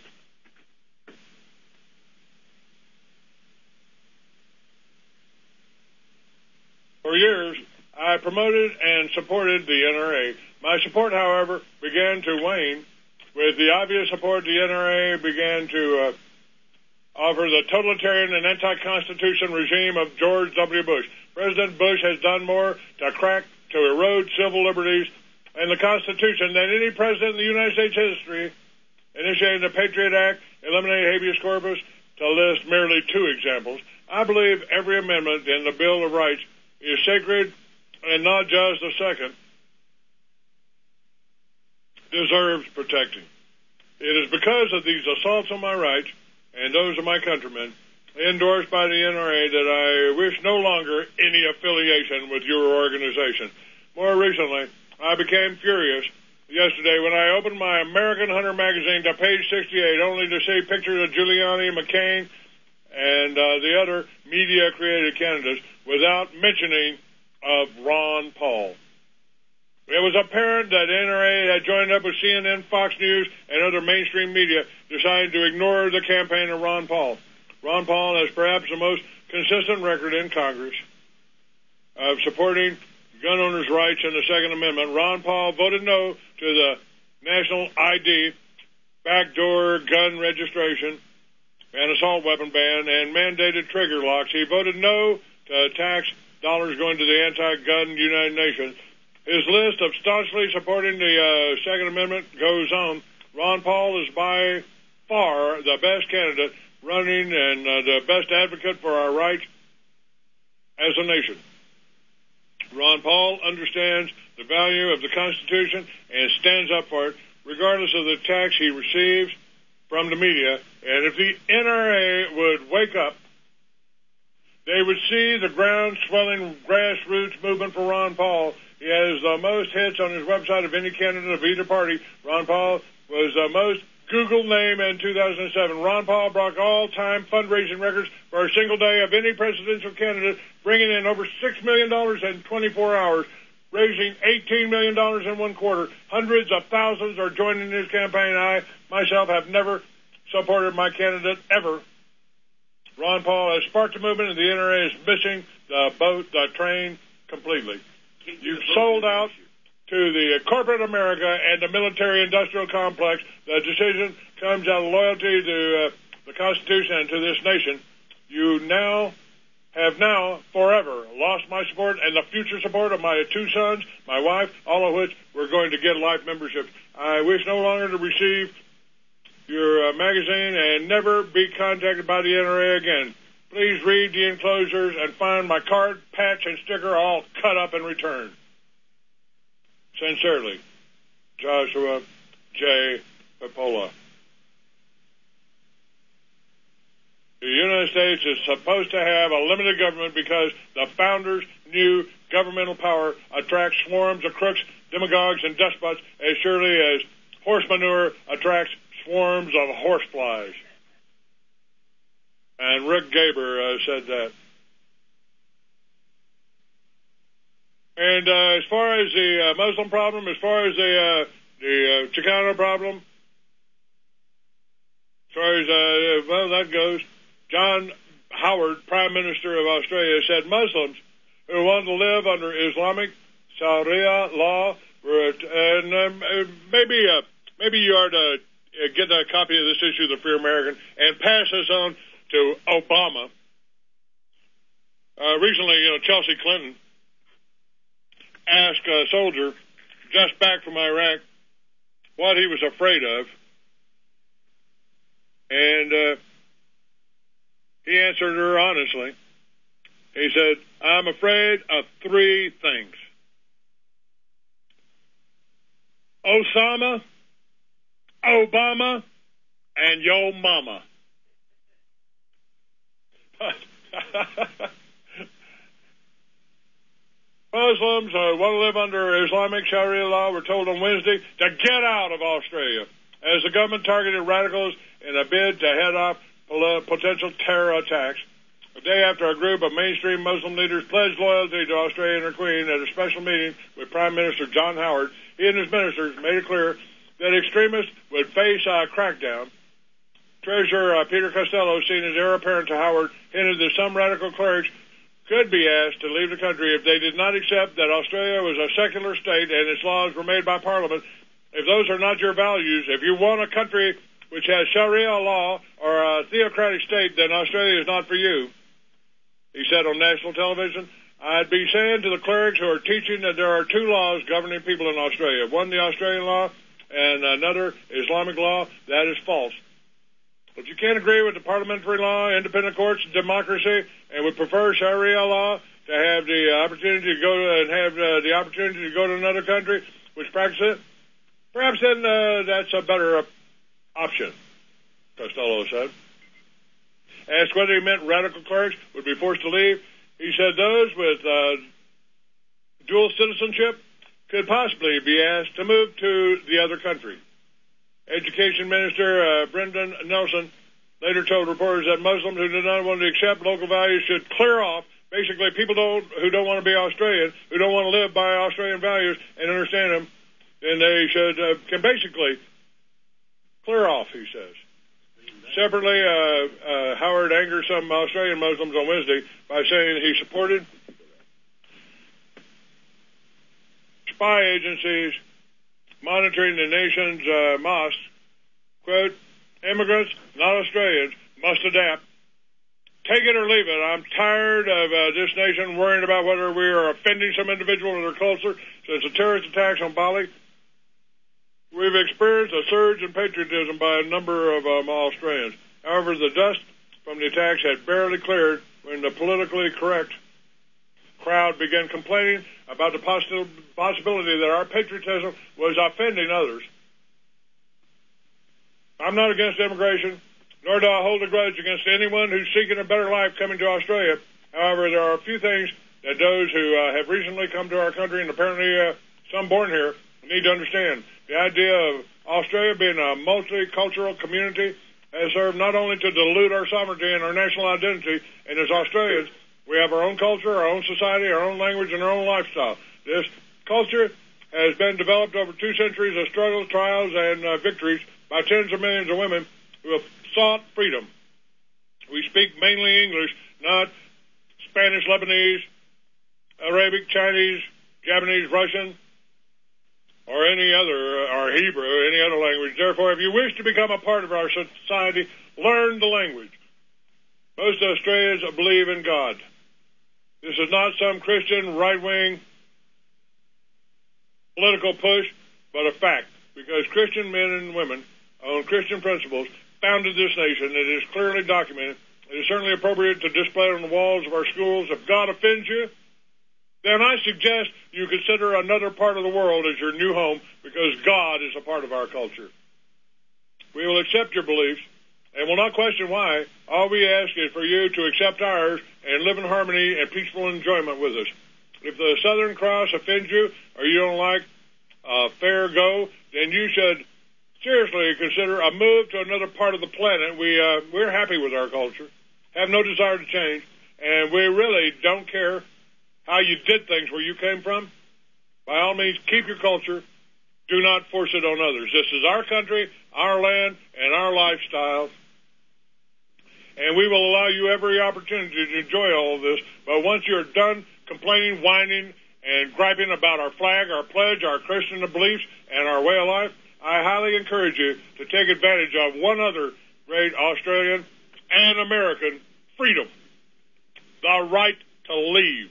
For years, I promoted and supported the N R A. My support, however, began to wane. With the obvious support, the N R A began to uh, offer the totalitarian and anti-constitution regime of George W. Bush. President Bush has done more to crack, to erode civil liberties and the Constitution than any president in the United States history, initiating the Patriot Act, eliminating habeas corpus, to list merely two examples. I believe every amendment in the Bill of Rights is sacred and not just a second deserves protecting. It is because of these assaults on my rights and those of my countrymen endorsed by the N R A that I wish no longer any affiliation with your organization. More recently, I became furious yesterday when I opened my American Hunter magazine to page sixty-eight only to see pictures of Giuliani, McCain, and uh, the other media-created candidates without mentioning of Ron Paul. It was apparent that N R A had joined up with C N N, Fox News, and other mainstream media, deciding to ignore the campaign of Ron Paul. Ron Paul has perhaps the most consistent record in Congress of supporting gun owners' rights in the Second Amendment. Ron Paul voted no to the national I D, backdoor gun registration, and assault weapon ban, and mandated trigger locks. He voted no to tax dollars going to the anti-gun United Nations. His list of staunchly supporting the uh, Second Amendment goes on. Ron Paul is by far the best candidate running and uh, the best advocate for our rights as a nation. Ron Paul understands the value of the Constitution and stands up for it, regardless of the attacks he receives from the media. And if the N R A would wake up, they would see the ground-swelling grassroots movement for Ron Paul. He has the most hits on his website of any candidate of either party. Ron Paul was the most Google name in two thousand seven. Ron Paul broke all-time fundraising records for a single day of any presidential candidate, bringing in over six million dollars in twenty-four hours, raising eighteen million dollars in one quarter. Hundreds of thousands are joining his campaign. I, myself, have never supported my candidate ever. Ron Paul has sparked a movement, and the N R A is missing the boat, the train, completely. You've sold out to the corporate America and the military-industrial complex. The decision comes out of loyalty to uh, the Constitution and to this nation. You now have now forever lost my support and the future support of my two sons, my wife, all of which we're going to get life memberships. I wish no longer to receive your uh, magazine and never be contacted by the N R A again. Please read the enclosures and find my card, patch, and sticker all cut up and returned. Sincerely, Joshua J. Papola. The United States is supposed to have a limited government because the founders knew governmental power attracts swarms of crooks, demagogues, and despots as surely as horse manure attracts swarms of horseflies. And Rick Gaber uh, said that. And uh, as far as the uh, Muslim problem, as far as the uh, the uh, Chicano problem, as far as uh, well that goes, John Howard, Prime Minister of Australia, said Muslims who want to live under Islamic Sharia law, were, and um, maybe uh, maybe you are to uh, get a copy of this issue of the Free American and pass this on to Obama. Uh, recently, you know, Chelsea Clinton asked a soldier just back from Iraq what he was afraid of, and uh, he answered her honestly. He said, I'm afraid of three things. Osama, Obama, and yo mama. Muslims who want to live under Islamic Sharia law were told on Wednesday to get out of Australia as the government targeted radicals in a bid to head off potential terror attacks. A day after a group of mainstream Muslim leaders pledged loyalty to Australia and her Queen at a special meeting with Prime Minister John Howard, he and his ministers made it clear that extremists would face a crackdown. Treasurer uh, Peter Costello, seen as heir apparent to Howard, hinted that some radical clerics could be asked to leave the country if they did not accept that Australia was a secular state and its laws were made by Parliament. If those are not your values, if you want a country which has Sharia law or a theocratic state, then Australia is not for you. He said on national television, I'd be saying to the clerics who are teaching that there are two laws governing people in Australia, one the Australian law and another Islamic law, that is false. If you can't agree with the parliamentary law, independent courts, and democracy, and would prefer Sharia law to have the opportunity to go to, and have uh, the opportunity to go to another country which practices it, perhaps then uh, that's a better uh, option, Costello said. asked whether he meant radical clerics would be forced to leave. He said those with uh, dual citizenship could possibly be asked to move to the other country. Education Minister uh, Brendan Nelson later told reporters that Muslims who do not want to accept local values should clear off. Basically, people don't, who don't want to be Australian, who don't want to live by Australian values and understand them, then they should uh, can basically clear off, he says. Separately, uh, uh, Howard angered some Australian Muslims on Wednesday by saying he supported spy agencies monitoring the nation's uh, mosques. Quote, immigrants, not Australians, must adapt. Take it or leave it. I'm tired of uh, this nation worrying about whether we are offending some individual or their culture. Since the terrorist attacks on Bali, we've experienced a surge in patriotism by a number of um, Australians. However, the dust from the attacks had barely cleared when the politically correct crowd began complaining about the possi- possibility that our patriotism was offending others. I'm not against immigration, nor do I hold a grudge against anyone who's seeking a better life coming to Australia. However, there are a few things that those who uh, have recently come to our country, and apparently uh, some born here, need to understand. The idea of Australia being a multicultural community has served not only to dilute our sovereignty and our national identity, and as Australians, we have our own culture, our own society, our own language, and our own lifestyle. This culture has been developed over two centuries of struggles, trials, and uh, victories by tens of millions of women who have sought freedom. We speak mainly English, not Spanish, Lebanese, Arabic, Chinese, Japanese, Russian, or any other, or Hebrew, any other language. Therefore, if you wish to become a part of our society, learn the language. Most Australians believe in God. This is not some Christian right-wing political push, but a fact, because Christian men and women on Christian principles founded this nation. It is clearly documented. It is certainly appropriate to display it on the walls of our schools. If God offends you, then I suggest you consider another part of the world as your new home, because God is a part of our culture. We will accept your beliefs and will not question why. All we ask is for you to accept ours and live in harmony and peaceful enjoyment with us. If the Southern Cross offends you or you don't like uh, fair go, then you should seriously consider a move to another part of the planet. We, uh, we're happy with our culture, have no desire to change, and we really don't care how you did things where you came from. By all means, keep your culture. Do not force it on others. This is our country, our land, and our lifestyle. And we will allow you every opportunity to enjoy all of this. But once you're done complaining, whining, and griping about our flag, our pledge, our Christian beliefs, and our way of life, I highly encourage you to take advantage of one other great Australian and American freedom: the right to leave.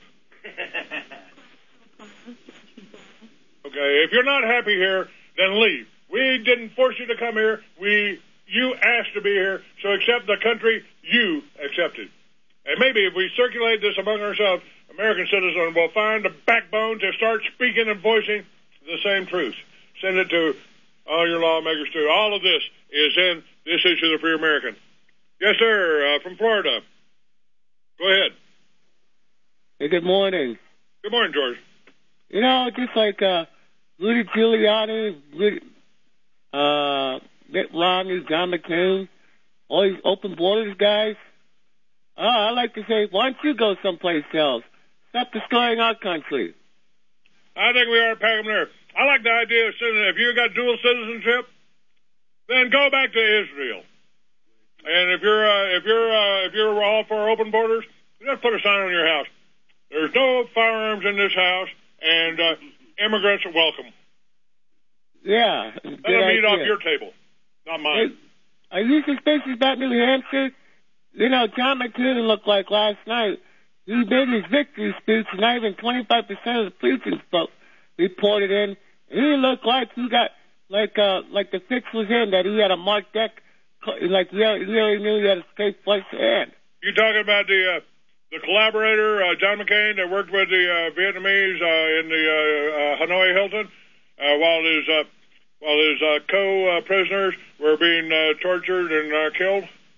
Okay, if you're not happy here, then leave. We didn't force you to come here. We, you asked to be here, so accept the country you accepted. And maybe if we circulate this among ourselves, American citizens will find the backbone to start speaking and voicing the same truth. Send it to all your lawmakers, too. All of this is in this issue of the Free American. Yes, sir, uh, from Florida. Go ahead. Hey, good morning. Good morning, George. You know, just like uh, Rudy Giuliani, Rudy, uh, Mitt Romney, John McCain, all these open borders guys, uh, I like to say, why don't you go someplace else? Stop destroying our country. I think we ought to pack them there. I like the idea of saying, if you got dual citizenship, then go back to Israel. And if you're uh, if you're uh, if you're all for open borders, just put a sign on your house. There's no firearms in this house, and uh, immigrants are welcome. Yeah. Let them eat off your table, not mine. Hey, are you suspicious about New Hampshire? You know, John McCain looked like last night. He made his victory speech, and not even twenty-five percent of the preaching spoke reported in. He looked like he got, like uh, like the fix was in, that he had a marked deck, like he really knew he had a straight flush hand. You talking about the... Uh The collaborator, uh, John McCain, that worked with the uh, Vietnamese uh, in the uh, uh, Hanoi Hilton, uh, while his uh, while his uh, co-prisoners were being uh, tortured and uh, killed.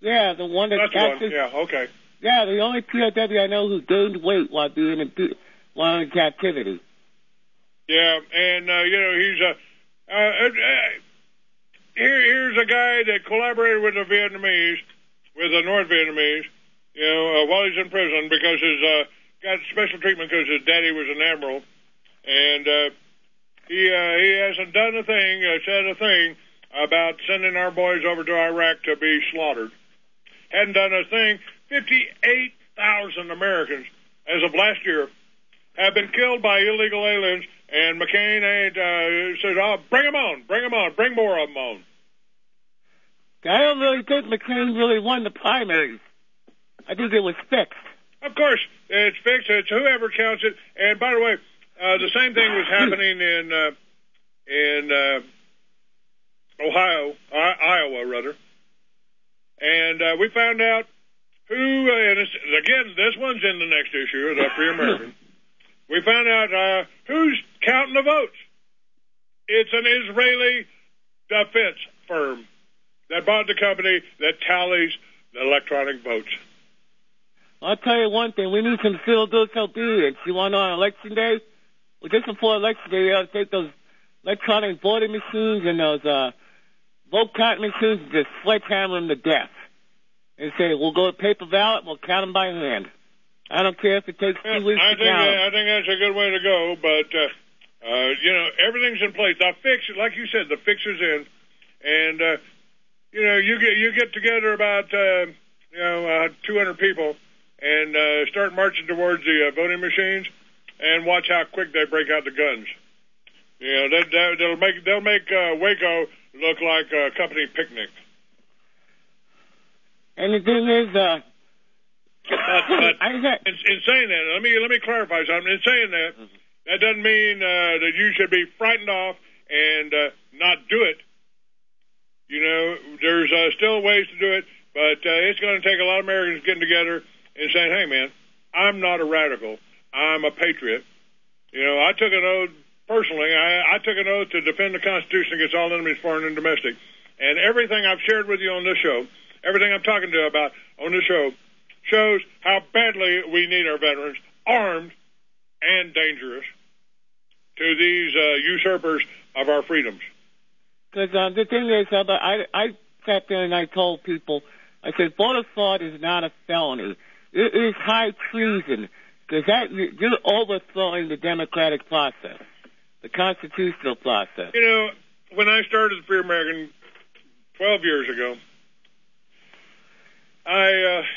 Yeah, the one that That's got one. this. Yeah, okay. Yeah, the only P O W I know who gained weight while being in while in captivity. Yeah, and uh, you know he's a. Uh, uh, uh, here, here's a guy that collaborated with the Vietnamese, with the North Vietnamese, you know, uh, while he's in prison because his uh, got special treatment because his daddy was an admiral, and uh, he uh, he hasn't done a thing, uh, said a thing about sending our boys over to Iraq to be slaughtered. Hadn't done a thing. Fifty-eight thousand Americans, as of last year, have been killed by illegal aliens. And McCain ain't, uh, said, oh, bring them on, bring them on, bring more of them on. I don't really think McCain really won the primaries. I think it was fixed. Of course, it's fixed. It's whoever counts it. And by the way, uh, the same thing was happening in uh, in uh, Ohio, I- Iowa, rather. And uh, we found out who, uh, and it's, again, this one's in the next issue of the Free American. We found out uh, who's counting the votes. It's an Israeli defense firm that bought the company that tallies the electronic votes. I'll tell you one thing. We need some civil disobedience. You want to know on Election Day? Well, just before Election Day, you ought to take those electronic voting machines and those uh, vote counting machines and just sledgehammer them to death. And say, we'll go to paper ballot, we'll count them by hand. I don't care if it takes two Yeah, weeks I to think count. that, I think that's a good way to go, but uh, uh, you know everything's in place. The fix, like you said, the fix is in, and uh, you know you get you get together about uh, you know uh, two hundred people and uh, start marching towards the uh, voting machines, and watch how quick they break out the guns. You know that, that they'll make they'll make uh, Waco look like a company picnic. And the thing is, uh, But, but in, in saying that, let me let me clarify something. In saying that, that doesn't mean uh, that you should be frightened off and uh, not do it. You know, there's uh, still ways to do it, but uh, it's going to take a lot of Americans getting together and saying, "Hey, man, I'm not a radical. I'm a patriot." You know, I took an oath personally. I, I took an oath to defend the Constitution against all enemies, foreign and domestic. And everything I've shared with you on this show, everything I'm talking to you about on this show, shows how badly we need our veterans, armed and dangerous, to these uh, usurpers of our freedoms. Because uh, the thing is, uh, I, I sat there and I told people, I said, voter fraud is not a felony. It is high treason, because that you're overthrowing the democratic process, the constitutional process. You know, when I started the Free American twelve years ago, I... Uh,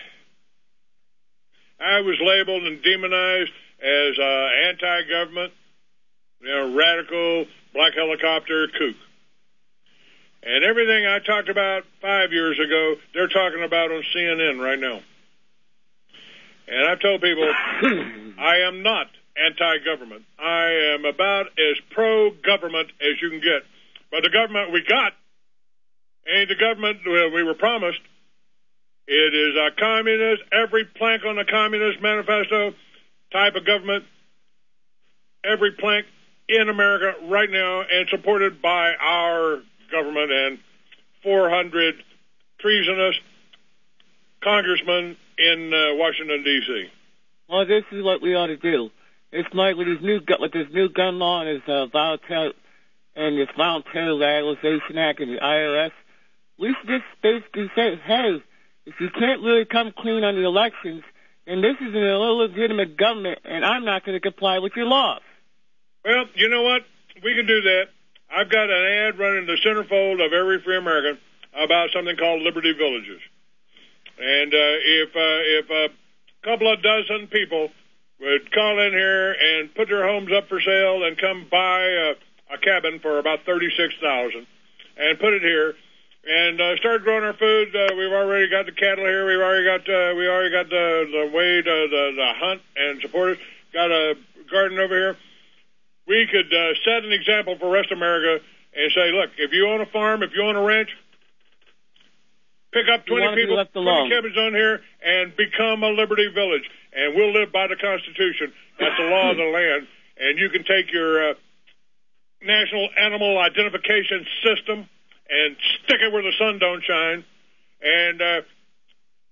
I was labeled and demonized as uh, anti-government, you know, radical, black helicopter kook. And everything I talked about five years ago, they're talking about on C N N right now. And I've told people, I am not anti-government. I am about as pro-government as you can get. But the government we got ain't the government we were promised. It is a communist, every plank on the Communist Manifesto type of government, every plank in America right now, and supported by our government and four hundred treasonous congressmen in uh, Washington, D C Well, this is what we ought to do. It's like with, these new, with this new gun law and this uh, voluntary and this voluntary legalization act and the I R S. We should just basically say, hey, if you can't really come clean on the elections, then this is an illegitimate government, and I'm not going to comply with your laws. Well, you know what? We can do that. I've got an ad running the centerfold of every Free American about something called Liberty Villages. And uh, if uh, if a couple of dozen people would call in here and put their homes up for sale and come buy a, a cabin for about thirty-six thousand dollars and put it here, and uh, start growing our food. Uh, we've already got the cattle here. We've already got uh, we already got the the way to the, the hunt and support it. Got a garden over here. We could uh, set an example for the rest of America and say, look, if you own a farm, if you own a ranch, pick up twenty people, twenty cabins on here, and become a Liberty Village. And we'll live by the Constitution. That's the law of the land. And you can take your uh, National Animal Identification System and stick it where the sun don't shine, and uh,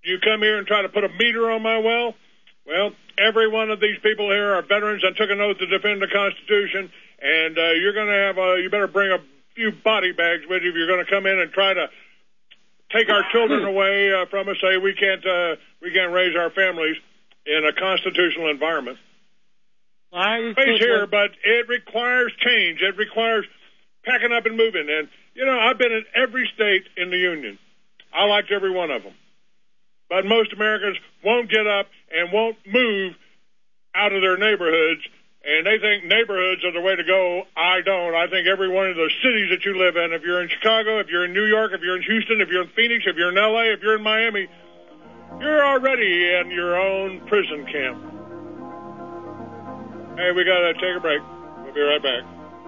you come here and try to put a meter on my well? Well, every one of these people here are veterans that took an oath to defend the Constitution, and uh, you're going to have a, you better bring a few body bags with you if you're going to come in and try to take our children away uh, from us, say we can't, uh, we can't raise our families in a constitutional environment. Why Space here, but it requires change. It requires packing up and moving. And, you know, I've been in every state in the Union. I liked every one of them. But most Americans won't get up and won't move out of their neighborhoods, and they think neighborhoods are the way to go. I don't. I think every one of the cities that you live in, if you're in Chicago, if you're in New York, if you're in Houston, if you're in Phoenix, if you're in L A, if you're in Miami, you're already in your own prison camp. Hey, we got to take a break. We'll be right back.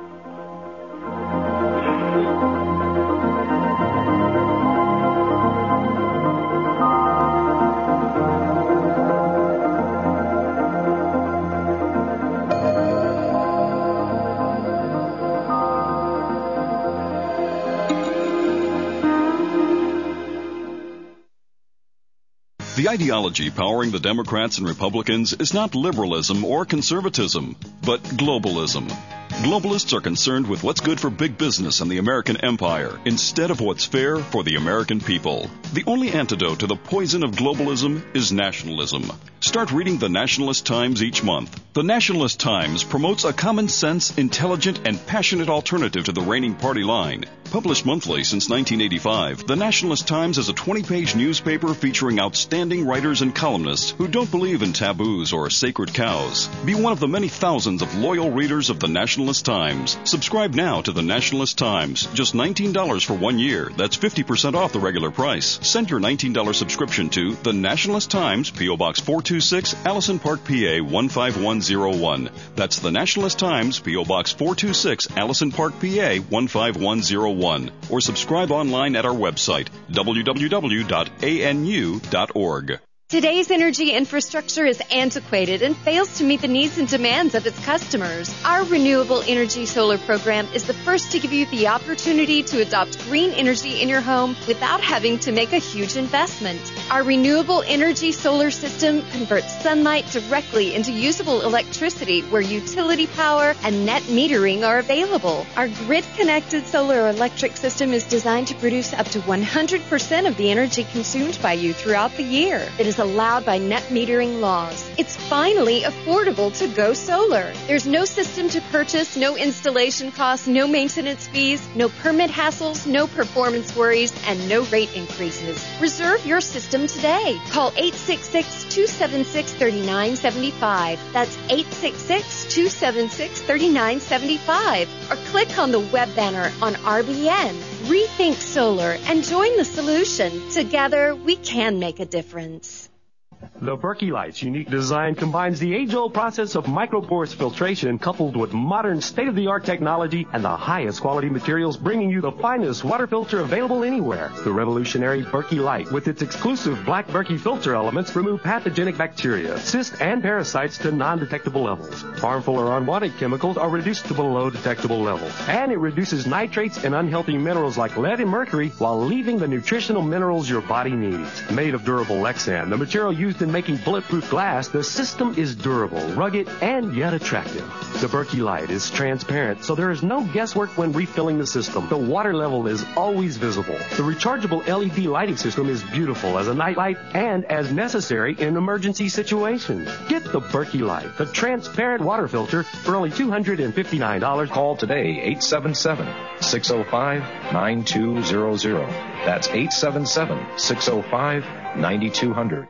The ideology powering the Democrats and Republicans is not liberalism or conservatism, but globalism. Globalists are concerned with what's good for big business and the American empire instead of what's fair for the American people. The only antidote to the poison of globalism is nationalism. Start reading the Nationalist Times each month. The Nationalist Times promotes a common sense, intelligent, and passionate alternative to the reigning party line. Published monthly since nineteen eighty-five, the Nationalist Times is a twenty-page newspaper featuring outstanding writers and columnists who don't believe in taboos or sacred cows. Be one of the many thousands of loyal readers of the Nationalist Times. Subscribe now to the Nationalist Times. Just nineteen dollars for one year. That's fifty percent off the regular price. Send your nineteen dollars subscription to the Nationalist Times, P O. Box four two six, Allison Park, P A one five one zero one. That's the Nationalist Times, P O. Box four two six, Allison Park, P A one five one zero one. Or subscribe online at our website, w w w dot a n u dot org. Today's energy infrastructure is antiquated and fails to meet the needs and demands of its customers. Our Renewable Energy Solar program is the first to give you the opportunity to adopt green energy in your home without having to make a huge investment. Our Renewable Energy Solar system converts sunlight directly into usable electricity where utility power and net metering are available. Our grid-connected solar electric system is designed to produce up to one hundred percent of the energy consumed by you throughout the year. It is allowed by net metering laws. It's finally affordable to go solar. There's no system to purchase, no installation costs, no maintenance fees, no permit hassles, no performance worries, and no rate increases. Reserve your system today. Call eight six six, two seven six, three nine seven five. That's eight six six, two seven six, three nine seven five. Or click on the web banner on R B N. Rethink solar and join the solution. Together, we can make a difference. The Berkey Light's unique design combines the age-old process of microporous filtration coupled with modern state-of-the-art technology and the highest quality materials, bringing you the finest water filter available anywhere. The revolutionary Berkey Light, with its exclusive black Berkey filter elements, remove pathogenic bacteria, cysts, and parasites to non-detectable levels. Harmful or unwanted chemicals are reduced to below detectable levels. And it reduces nitrates and unhealthy minerals like lead and mercury while leaving the nutritional minerals your body needs. Made of durable Lexan, the material used in making bulletproof glass, the system is durable, rugged, and yet attractive. The Berkey Light is transparent, so there is no guesswork when refilling the system. The water level is always visible. The rechargeable L E D lighting system is beautiful as a nightlight and as necessary in emergency situations. Get the Berkey Light, the transparent water filter, for only two hundred fifty-nine dollars. Call today, eight seven seven, six oh five, nine two zero zero. That's eight seven seven, six oh five, nine two zero zero.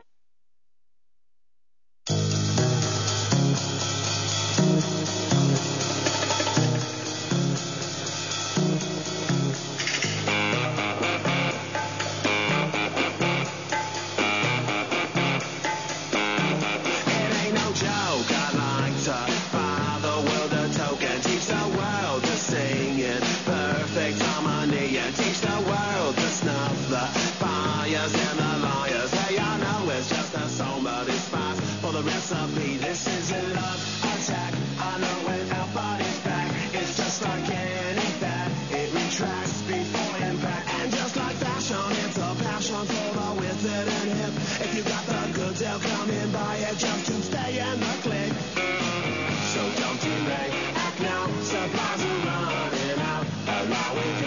Teach the world to snuff the fires and the liars. Hey, I know it's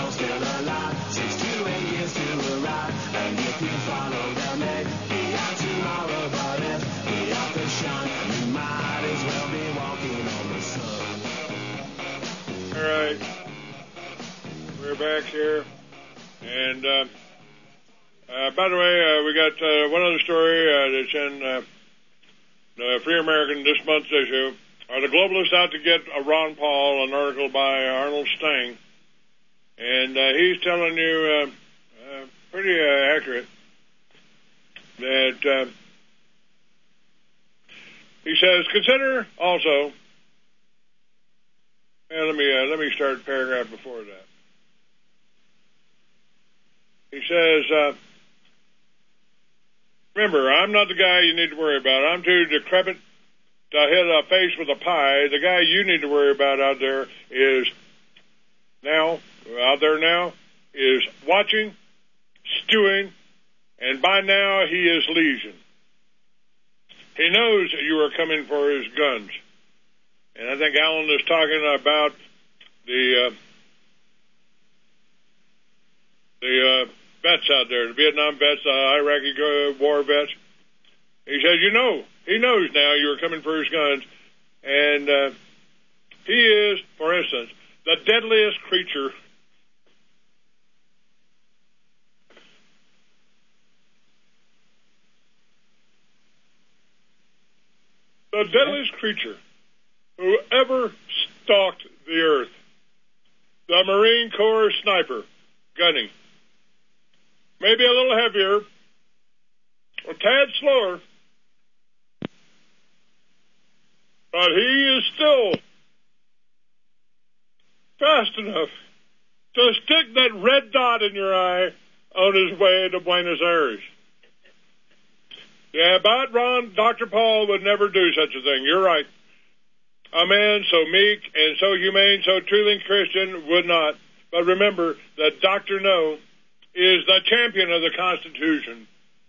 you're still alive. Six to eight years to arrive. And if you follow them, maybe out tomorrow. But if the authors shine, you might as well be walking on the sun. All right. We're back here. And, uh, uh, by the way, uh, we got uh, one other story uh, that's in uh, the Free American this month's issue. Are the globalists out to get uh, Ron Paul, an article by Arnold Stang? And uh, he's telling you, uh, uh, pretty uh, accurate, that uh, he says, consider also, and let me uh, let me start the paragraph before that. He says, uh, remember, I'm not the guy you need to worry about. I'm too decrepit to hit a face with a pie. The guy you need to worry about out there is now, out there now, is watching, stewing, and by now he is lesion. He knows that you are coming for his guns. And I think Alan is talking about the uh, the uh, vets out there, the Vietnam vets, the Iraqi war vets. He says, you know, he knows now you are coming for his guns. And uh, he is, for instance, the deadliest creature the deadliest creature who ever stalked the earth. The Marine Corps sniper, gunning. Maybe a little heavier, a tad slower, but he is still fast enough to stick that red dot in your eye on his way to Buenos Aires. Yeah, but Ron, Doctor Paul would never do such a thing. You're right. A man so meek and so humane, so truly Christian would not. But remember that Doctor No is the champion of the Constitution.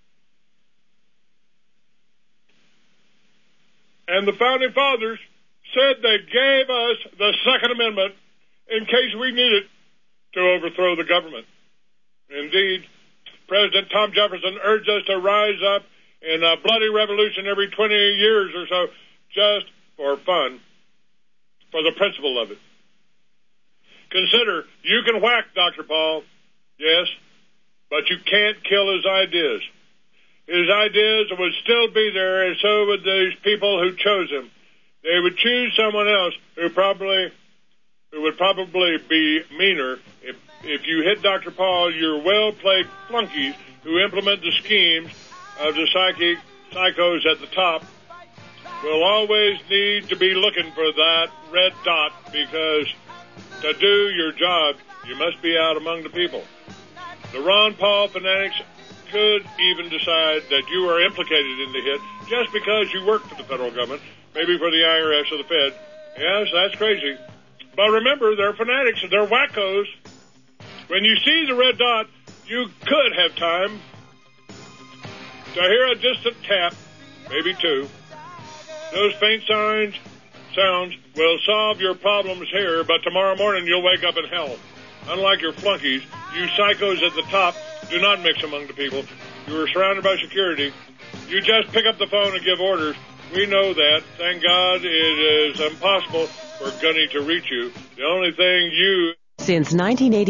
And the Founding Fathers said they gave us the Second Amendment in case we need it to overthrow the government. Indeed, President Tom Jefferson urged us to rise up in a bloody revolution every twenty years or so, just for fun, for the principle of it. Consider, you can whack Doctor Paul, yes, but you can't kill his ideas. His ideas would still be there, and so would these people who chose him. They would choose someone else who probably, who would probably be meaner. If, if you hit Doctor Paul, your well-played flunkies who implement the schemes of the psychic psychos at the top will always need to be looking for that red dot, because to do your job, you must be out among the people. The Ron Paul fanatics could even decide that you are implicated in the hit just because you work for the federal government, maybe for the I R S or the Fed. Yes, that's crazy. But remember, they're fanatics, they're wackos. When you see the red dot, you could have time to hear a distant tap, maybe two. Those faint signs, sounds will solve your problems here, but tomorrow morning you'll wake up in hell. Unlike your flunkies, you psychos at the top do not mix among the people. You are surrounded by security. You just pick up the phone and give orders. We know that. Thank God it is impossible for Gunny to reach you. The only thing you... Since nineteen eighty